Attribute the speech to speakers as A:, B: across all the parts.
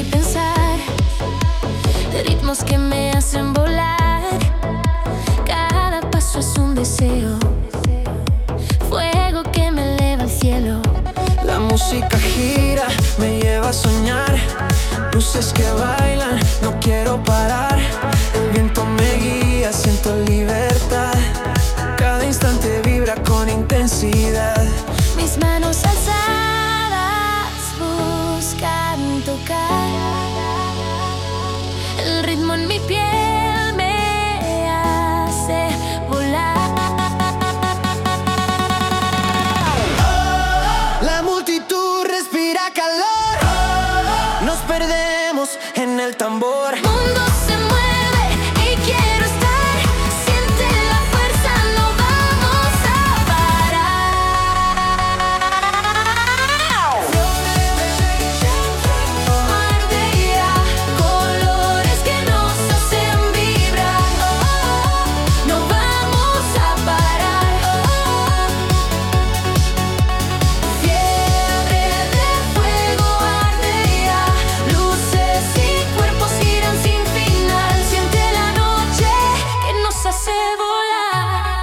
A: pensar, de ritmos que me hacen volar. Cada paso es un deseo, fuego que me eleva al cielo.
B: La música gira, me lleva a soñar. Luces que bailan, no quiero parar. El viento me guía, siento libertad. Cada instante vibra con intensidad.
A: Mis manos alzadas buscan tocar. El ritmo en mi piel me hace volar.
B: La multitud respira calor. Nos perdemos en el tambor.
A: El mundo se mueve y quiero estar. Siente la fuerza, no vamos a parar. Ardea, colores que nos hacen vibrar. No vamos a parar. Fiebre de fuego ardea. Luces y cuerpos giran sin final. Siente la noche que nos hace volar.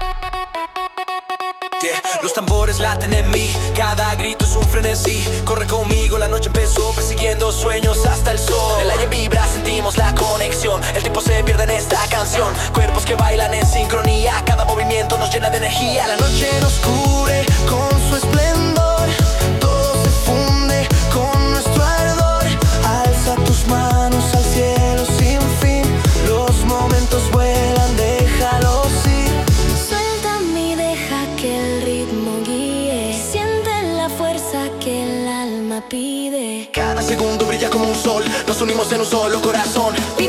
C: Los tambores laten en mí, cada grito es un frenesí. Corre conmigo, la noche empezó, persiguiendo sueños hasta el sol. El aire vibra, sentimos la conexión. El tiempo se pierde en esta canción. Cuerpos que bailan en sincronía, cada movimiento nos llena de energía.
B: La noche nos cubre con su esplendor. Todo se funde con nuestro ardor. Alza tus manos al cielo sin fin. Los momentos vuelan, déjalos ir.
A: Suéltame y deja que el ritmo guíe. Siente la fuerza que el alma pide.
C: Cada segundo brilla como un sol, nos unimos en un solo corazón.